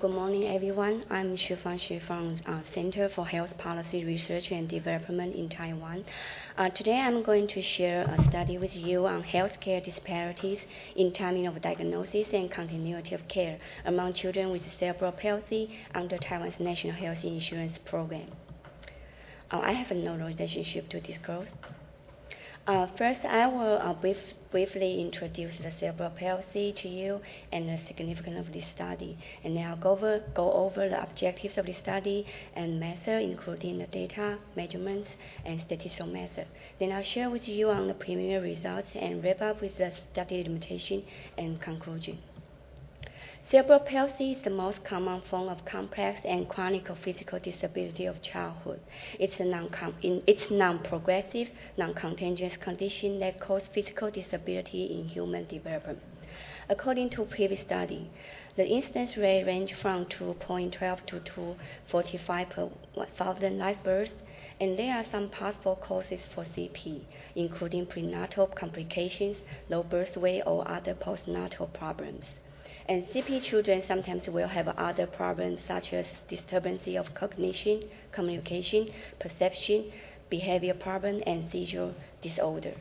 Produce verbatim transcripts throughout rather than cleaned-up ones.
good morning, everyone. I'm Shifan Xu from uh, Center for Health Policy Research and Development in Taiwan. Uh, today, I'm going to share a study with you on healthcare disparities in timing of diagnosis and continuity of care among children with cerebral palsy under Taiwan's National Health Insurance Program. Uh, I have no relationship to disclose. Uh, first, I will uh, brief, briefly introduce the cerebral palsy to you and the significance of this study. And then I'll go over, go over the objectives of the study and method, including the data, measurements, and statistical method. Then I'll share with you on the preliminary results and wrap up with the study limitation and conclusion. Cerebral palsy is the most common form of complex and chronic physical disability of childhood. It's a non it's non-progressive, non-contagious condition that causes physical disability in human development. According to previous study, the incidence rate range from two point one two to two point four five per one thousand live births, and there are some possible causes for C P, including prenatal complications, low birth weight, or other postnatal problems. And C P children sometimes will have other problems such as disturbance of cognition, communication, perception, behavior problem, and seizure disorder.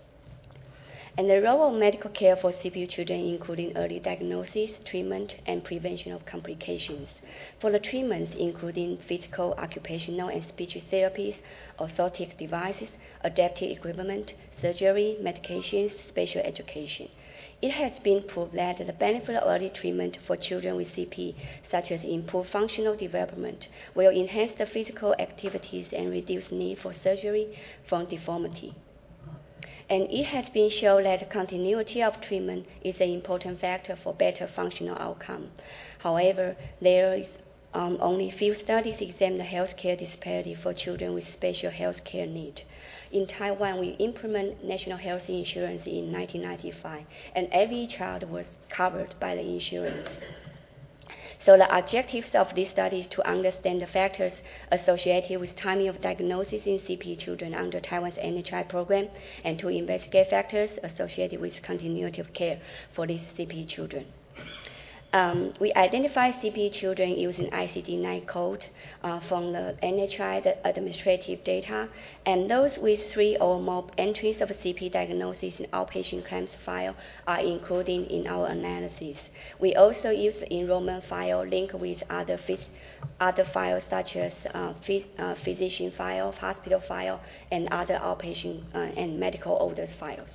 And the role of medical care for C P children including early diagnosis, treatment, and prevention of complications. For the treatments including physical, occupational, and speech therapies, orthotic devices, adaptive equipment, surgery, medications, special education. It has been proved that the benefit of early treatment for children with C P, such as improved functional development, will enhance the physical activities and reduce need for surgery from deformity. And it has been shown that continuity of treatment is an important factor for better functional outcome. However, there is um, only few studies examine the healthcare disparity for children with special healthcare needs. In Taiwan, we implement national health insurance in nineteen ninety-five, and every child was covered by the insurance. So the objectives of this study is to understand the factors associated with timing of diagnosis in C P children under Taiwan's N H I program, and to investigate factors associated with continuity of care for these C P children. Um, we identify C P children using I C D nine code uh, from the N H I the administrative data, and those with three or more entries of C P diagnosis in outpatient claims file are included in our analysis. We also use the enrollment file linked with other, phys other files such as uh, phys uh, physician file, hospital file, and other outpatient uh, and medical orders files.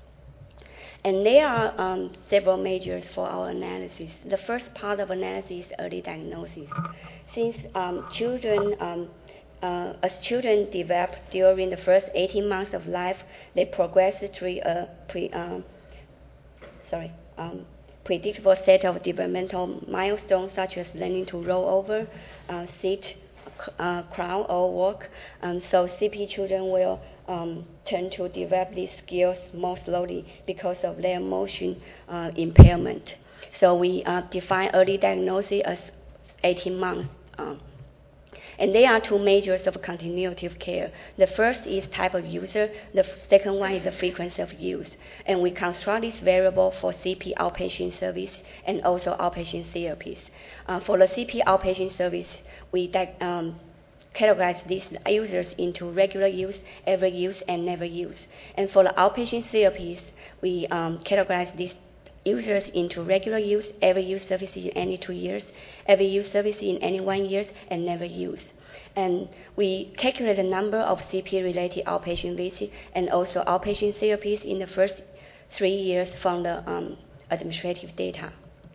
And there are um, several measures for our analysis. The first part of analysis is early diagnosis. Since um, children, um, uh, as children develop during the first eighteen months of life, they progress through a pre, um, sorry, um, predictable set of developmental milestones such as learning to roll over, uh, sit, uh, crawl, or walk. Um, so C P children will Um, tend to develop these skills more slowly because of their motion uh, impairment. So we uh, define early diagnosis as eighteen months. Um, and there are two measures of continuity of care. The first is type of user. The second one is the frequency of use. And we construct this variable for C P outpatient service and also outpatient therapies. Uh, for the C P outpatient service, we um, categorize these users into regular use, every use, and never use. And for the outpatient therapies, we um, categorize these users into regular use, every use services in any two years, every use service in any one year, and never use. And we calculate the number of C P-related outpatient visits and also outpatient therapies in the first three years from the um, administrative data.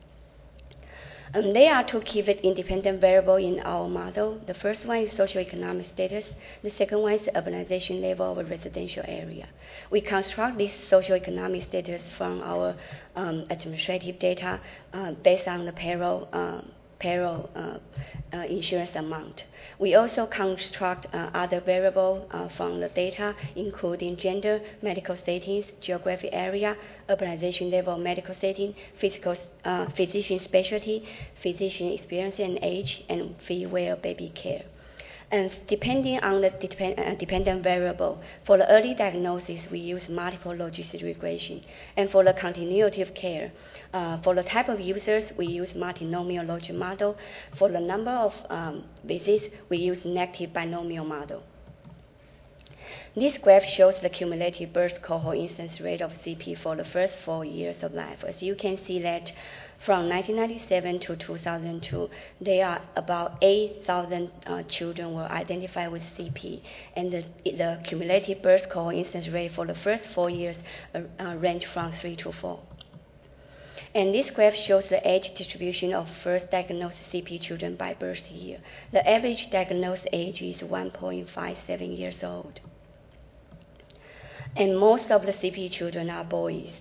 Um, there are two key independent variables in our model. The first one is socioeconomic status. The second one is the urbanization level of a residential area. We construct this socioeconomic status from our um, administrative data uh, based on the payroll, uh, payroll uh, uh, insurance amount. We also construct uh, other variables uh, from the data, including gender, medical settings, geographic area, urbanization level, medical setting, physical, uh, physician specialty, physician experience and age, and female baby care. And depending on the depend, uh, dependent variable, for the early diagnosis, we use multiple logistic regression. And for the continuity of care, uh, for the type of users, we use multinomial logic model. For the number of um, visits, we use negative binomial model. This graph shows the cumulative birth cohort incidence rate of C P for the first four years of life. As you can see that from nineteen ninety-seven to two thousand two, there are about eight thousand uh, children were identified with C P, and the, the cumulative birth cohort incidence rate for the first four years uh, uh, range from three to four. And this graph shows the age distribution of first diagnosed C P children by birth year. The average diagnosed age is one point five seven years old. And most of the C P children are boys.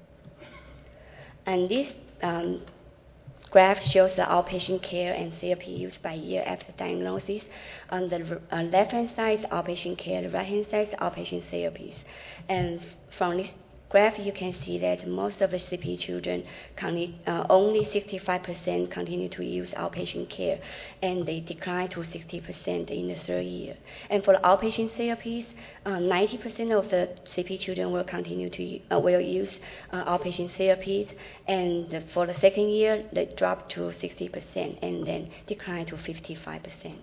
And this um, graph shows the outpatient care and therapy used by year after diagnosis. On the uh, left-hand side is outpatient care, the right-hand side is outpatient therapies. And from this graph, you can see that most of the C P children, uh, only sixty-five percent continue to use outpatient care, and they decline to sixty percent in the third year. And for the outpatient therapies, uh, ninety percent of the C P children will continue to uh, will use uh, outpatient therapies, and for the second year, they drop to sixty percent and then decline to fifty-five percent.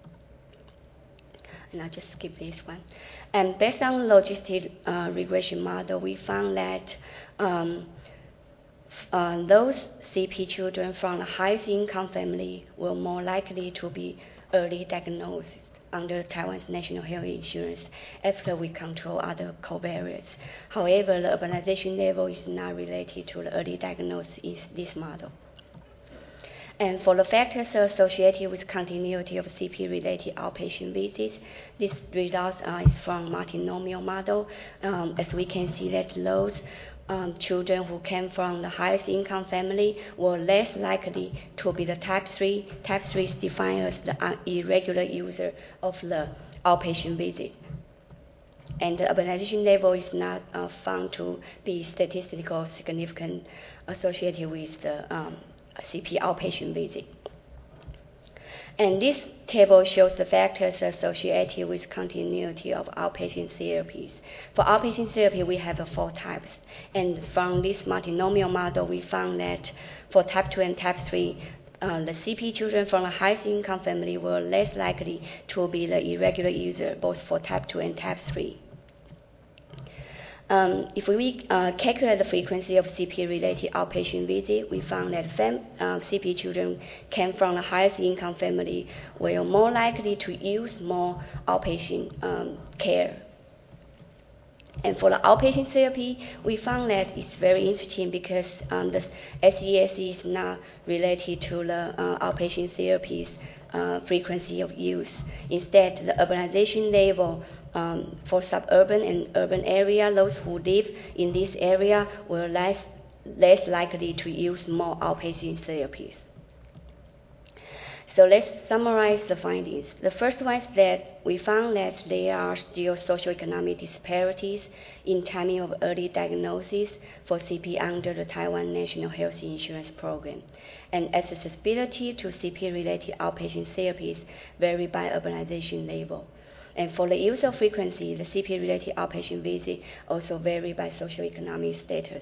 And I'll just skip this one. And based on logistic uh, regression model, we found that um, uh, those C P children from the highest income family were more likely to be early diagnosed under Taiwan's national health insurance after we control other covariates. However, the urbanization level is not related to the early diagnosis in this model. And for the factors associated with continuity of C P-related outpatient visits, this results uh, is from multinomial model. Um, as we can see that those um, children who came from the highest income family were less likely to be the type three. Type three is defined as the irregular user of the outpatient visit. And the urbanization level is not uh, found to be statistically significant associated with the um, C P outpatient visit. And this table shows the factors associated with continuity of outpatient therapies. For outpatient therapy, we have uh, four types. And from this multinomial model, we found that for type two and type three, uh, the C P children from the highest income family were less likely to be the irregular user, both for type two and type three. Um, if we uh, calculate the frequency of C P-related outpatient visit, we found that fam uh, C P children came from the highest income family were more likely to use more outpatient um, care. And for the outpatient therapy, we found that it's very interesting because um, the S E S is not related to the uh, outpatient therapies uh, frequency of use. Instead, the urbanization level Um, for suburban and urban area, those who live in this area were less, less likely to use more outpatient therapies. So let's summarize the findings. The first one is that we found that there are still socioeconomic disparities in timing of early diagnosis for C P under the Taiwan National Health Insurance Program. And accessibility to C P-related outpatient therapies vary by urbanization level. And for the user frequency, the C P-related outpatient visit also vary by socioeconomic status.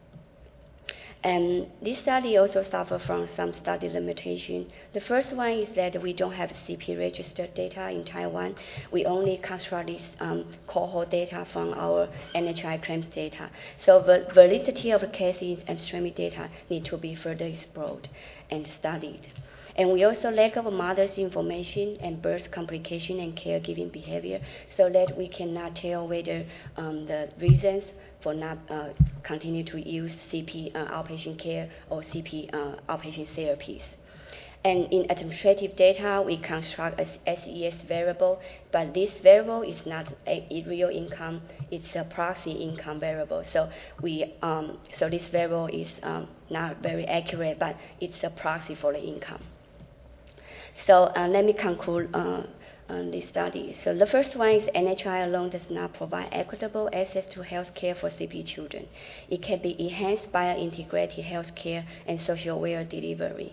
And this study also suffers from some study limitation. The first one is that we don't have C P registered data in Taiwan. We only construct this um, cohort data from our N H I claims data. So the validity of the cases and streaming data need to be further explored and studied. And we also lack of mother's information and birth complication and caregiving behavior, so that we cannot tell whether um, the reasons for not uh, continue to use C P uh, outpatient care or C P uh, outpatient therapies. And in administrative data, we construct a S E S variable, but this variable is not a, a real income; it's a proxy income variable. So we, um, so this variable is um, not very accurate, but it's a proxy for the income. So uh, let me conclude uh, on this study. So the first one is N H I alone does not provide equitable access to health care for C P children. It can be enhanced by integrated health care and social welfare delivery.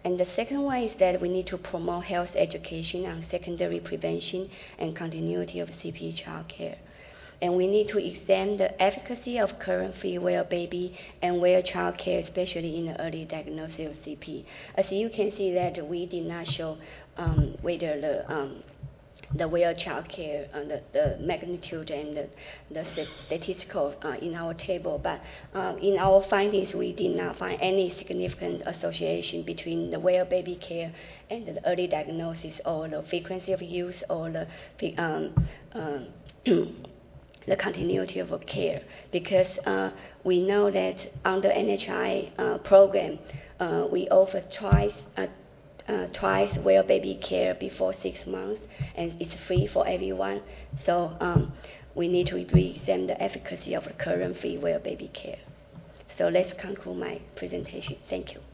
And the second one is that we need to promote health education and secondary prevention and continuity of C P child care. And we need to examine the efficacy of current free-well baby and well child care, especially in the early diagnosis of C P. As you can see that we did not show um, whether the um, the well child care, uh, the, the magnitude and the, the statistical uh, in our table, but uh, in our findings we did not find any significant association between the well baby care and the early diagnosis or the frequency of use or the um, um, the continuity of care, because uh, we know that under N H I uh, program, uh, we offer twice uh, uh, twice well baby care before six months, and it's free for everyone. So um, we need to re-examine the efficacy of the current free well baby care. So let's conclude my presentation. Thank you.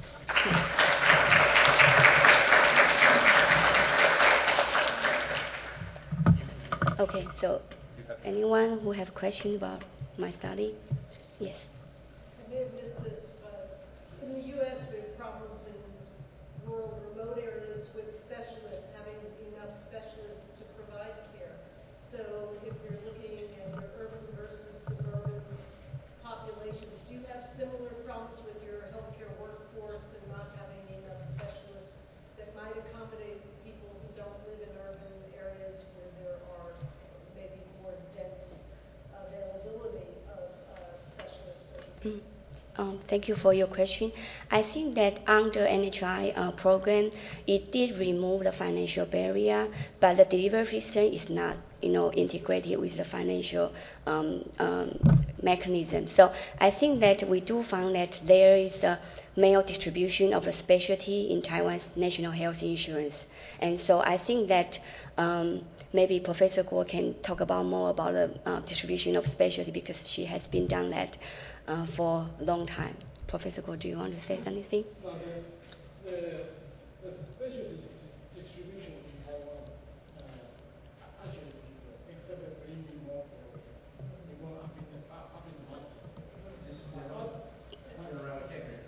Okay, so anyone who have questions about my study? Yes. I may have missed this, but in the U S we have problems in rural, remote areas with specialists, having enough specialists to provide care. So if you're looking at your urban versus suburban populations, do you have similar problems with your healthcare workforce and not having enough specialists that might accommodate people who don't live in urban areas where there are maybe more dense availability of uh, specialist services? Mm. Um, thank you for your question. I think that under N H I uh, program, it did remove the financial barrier, but the delivery system is not, you know, integrated with the financial um, um, mechanism. So I think that we do find that there is a male distribution of the specialty in Taiwan's national health insurance, and so I think that um, maybe Professor Guo can talk about more about the uh, distribution of specialty because she has been done that uh, for a long time. Professor Guo, do you want to say anything? No, the, the, the specialty distribution in Taiwan, uh, actually, except for bringing more for they go up in the up in the mountain. This is the up around here.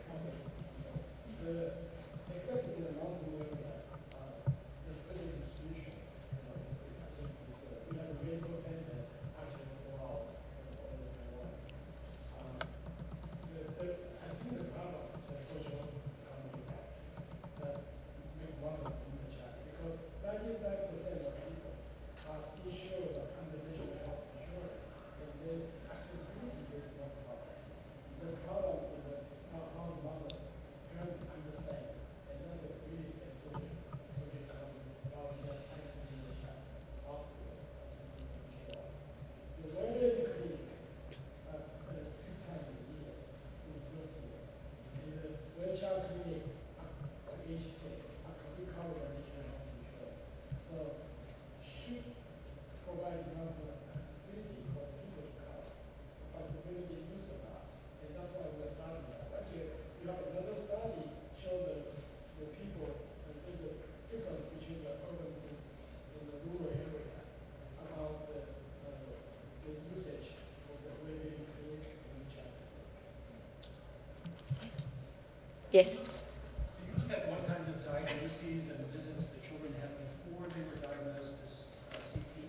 The except in the mountain area, uh, the specialty distribution, you know, I think we have a medical center actually for all all over Taiwan. Um, the, the, I think the problem is the social economic factor that make one of them in the chat because ninety-five percent of people are insured under national health insurance and the accessibility is one problem. The problem is that how, how the mother can understand and that's a really a social, social economic problem that I think in the chat hospital. The very clinic uh, uh, six times a year in the first year. And the well child clinic at age six are completely covered by national health insurance. So should provide enough accessibility for people to come, but the way they use it not. And that's why we're starting that. Actually, you have another study show that the people, uh, there's a difference between the urban and the rural area about the, uh, the usage of the way they clinic in each other. Yes. Do you look at what kinds of diagnoses and visits the children had before they were diagnosed as uh, C P?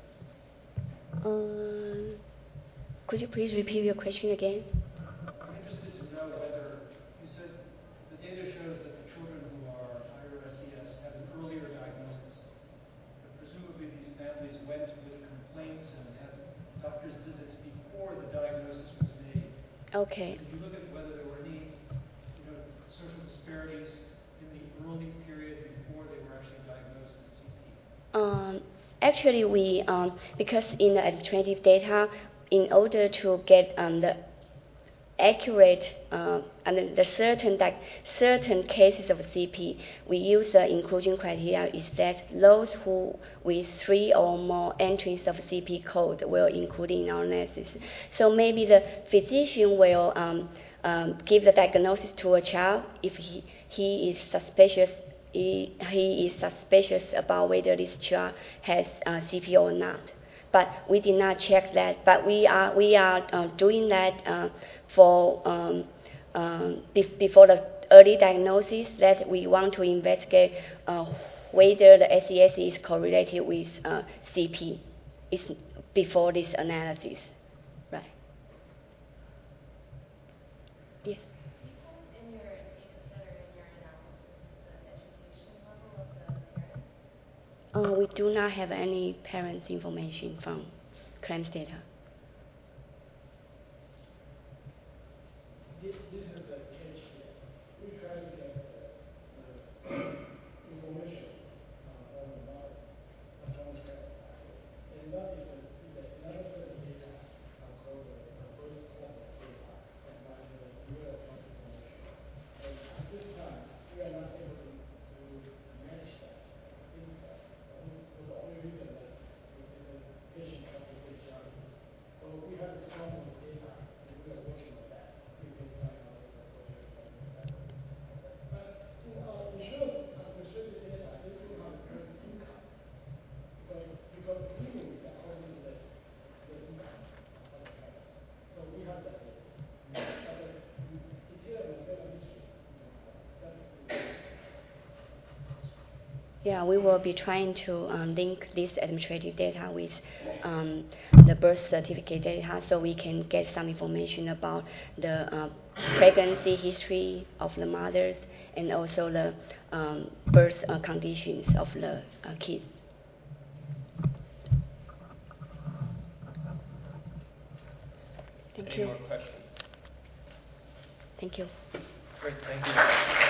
Uh, could you please repeat your question again? I'm interested to know whether, you said the data shows that the children who are higher S E S have an earlier diagnosis. But presumably these families went with complaints and had doctor's visits before the diagnosis was made. Okay. Did you look at whether there were any, you know, social disparities in the early period before they were actually diagnosed as C P? Um, actually, we um, because in the administrative data, in order to get um, the accurate uh, and the certain that certain cases of C P, we use the inclusion criteria is that those who with three or more entries of C P code will include in our analysis. So maybe the physician will um, um, give the diagnosis to a child if he he is suspicious. He, he is suspicious about whether this child has uh, C P or not. But we did not check that. But we are we are uh, doing that uh, for um, um, be- before the early diagnosis that we want to investigate uh, whether the S E S is correlated with uh, C P. It's before this analysis, right? Yes. In your data set or in your analysis, the education level of the parents? Uh, we do not have any parents' information from claims data. This, this is the case here. We try to get uh, information uh, on the model, on the parent. And that is a, is a, another set of data uh, called the uh, birth cohort data and by the U S information. And at this time, we are not able to, to manage that. This is uh, for the only reason that the patient confidentiality. So we have this problem with data, and we are working on that. We can find out the association with that. But in our insurance, uh, restricted data, they do have a parent's income. Because, because premium is according to the, the income of the parent. So we have that data. But the detail of the family history, that's the Yeah, we will be trying to um, link this administrative data with um, the birth certificate data so we can get some information about the uh, pregnancy history of the mothers and also the um, birth uh, conditions of the uh, kids. Thank Any you. more questions? Thank you. Great, thank you.